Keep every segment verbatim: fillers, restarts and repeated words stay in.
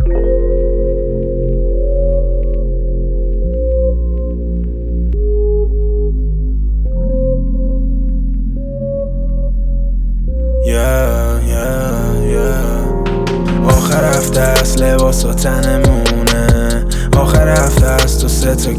yeah, yeah, yeah. آخر هفته است لباس و تنمونه، آخر هفته است و سه تا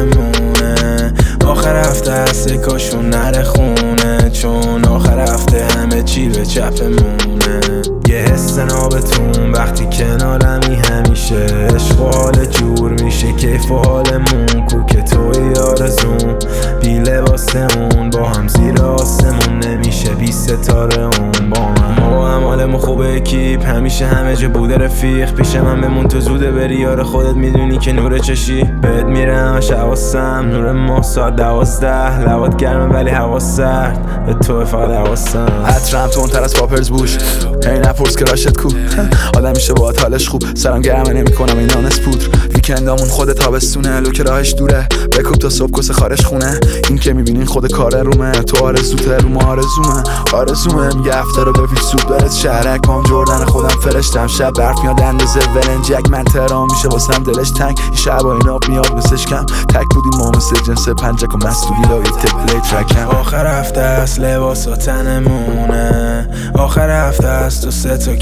کممونه، آخر هفته است یکاشون نره خونه، چون آخر هفته همه چی به چپمونه. یه حس نابتون وقتی کنارمی همیشه، عشق و حال جور میشه کیف و حالمون، کوک توی آرزون بی لباس اون، با هم زیر آسمون نمیشه بی ستاره اون با من. ما با هم حالمون خوبه اکیپ، همیشه همه جا بوده رفیق، پیش من بمون تو زوده بری یار خودت میدونی که نور چشی بهت میرم شواسم، نور ماه ساعت دوازده، لبات گرمه ولی هوا سرد، به تو فقط حواسم. عطرم تون تر از پاپرز بوش، هی نپرس که راشت کو آدم میشه باهات حالش خوب، سرم گرمه نمیکنم این آنس پودر، ویکندامون خود تابستونه، لوک راهش دوره بکوب تا صبح کس خارش خونه، این که میبینین خود کار رومه، تو آرزوته رو ما آرزومه، آرزومه میگه هفته رو بفیل سوپ برد شهرک هم جردن خودم فرشتم، شب برف میاد اندازه ولنجک، من تهران میشه واسم دلش تنگ، این شب این آب میاد مثلش کم، تک بودیم ما مثل جنس پنجک و مستوری لای تپلی ترکم. آخر هفته است لباس و تنمونه، آخر هفته است و سه تا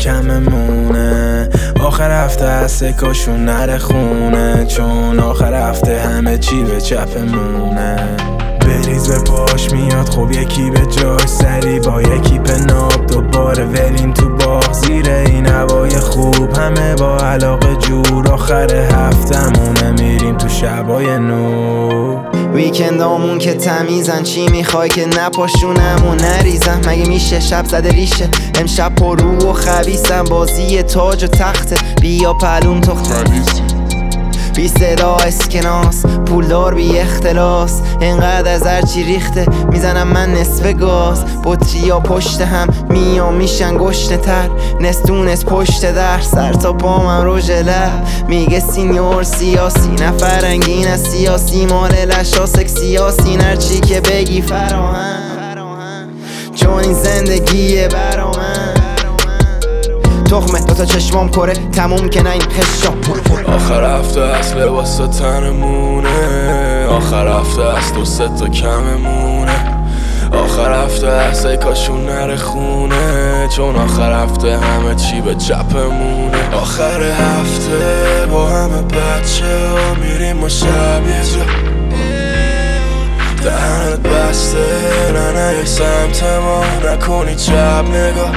کممونه، آخر هفته است یکاشون نره خونه، چون آخر هفته همه چی به چپمونه. بریز به پاش میاد خب یکی به جاش سری با یکی پناب دوباره ولیم تو باغ زیر این هوای خوب، همه با علاقه جور، آخر هفتمونه میریم تو شبای نو. ویکندامون که تمیزن، چی میخوای که نپاشونم و نریزم، مگه میشه شب زده ریشه، امشب پرو و خبیثم، بازی تاج و تخته، بیا پلوم تخته بی صدا اسکناس، پولدار بی اختلاس، انقدر از هرچی ریخته میزنم من نصف گاز، بطریا پشت هم میام میشن گشنه تر، نستونست پشت در، سر تا پامم رو لب میگه سینیور سیاسی، نفرنگین از سیاسی، مال لشاسک سیاسی، هرچی که بگی فراهم، چون این زندگیه برا من، تخمه دوتا چشمام کره تموم که نه این خشام پر پر. آخر هفته است لباس و تنمونه، آخر هفته است و سه تا کممونه، آخر هفته است ای کاشون نره خونه، چون آخر هفته همه چی به چپمونه. آخر هفته با همه بچه ها میریم ما شب یه جا، دهنت بسته نه نه یک سمت ما، نکنی چپ نگاه،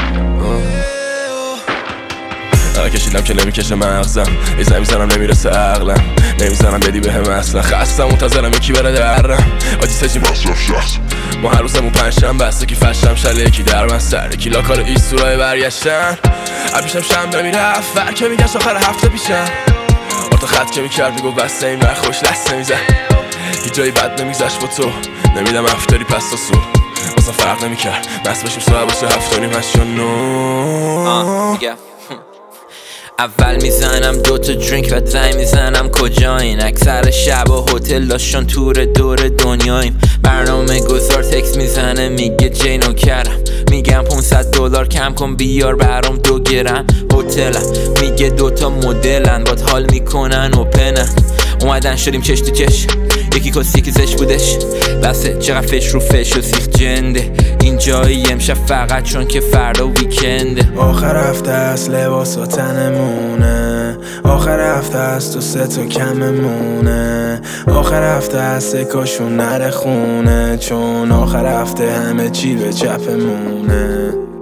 کشیدم که نمیکشه مغزم، یه زمین میزنم نمیرسه عقلم، نمیزنم بدی به هم اصلا، خستم منتظرم یکی بره درم، آتی سجیم مصرف شخص، ما هر روزمون پنجشنبه بسته که فشتم شله یکی در من سر یکی لاکار ایستورای برگشتن، عبیشم شم نمیرفت ور که میگشت آخر هفته پیشم، آرتا خط که میکرد میگو بسته این ور خوش لست نمیزن، هیچ جایی بد نمیگذشت با تو، نمیدم افتاری پس تا صبح بازم فرق نمیکرد، مست باشیم صبح باشه هفتاری مشت یا نو. اول میزنم دوتا درینک بعد زنگ میزنم کجایین، اکثر شب و هتل داشتن تور دور دنیاییم، برنامه گذار تکس میزنه میگه جینو کرم، میگم پونصد دلار کم کن بیار برام دو گرم، هتلم میگه دوتا مدلن باد حال میکنن اوپنن، اومدن شدیم چش تو چش، یکی کسی یکی زش بودش، بسه چقدر فش رو فش و سیخ جنده، این جایی امشب فقط چون که فردا ویکنده. آخر هفته است لباس و تنمونه، آخر هفته است و سه تا کممونه، آخر هفته است یکاشون نره خونه، چون آخر هفته همه چی به چپمونه.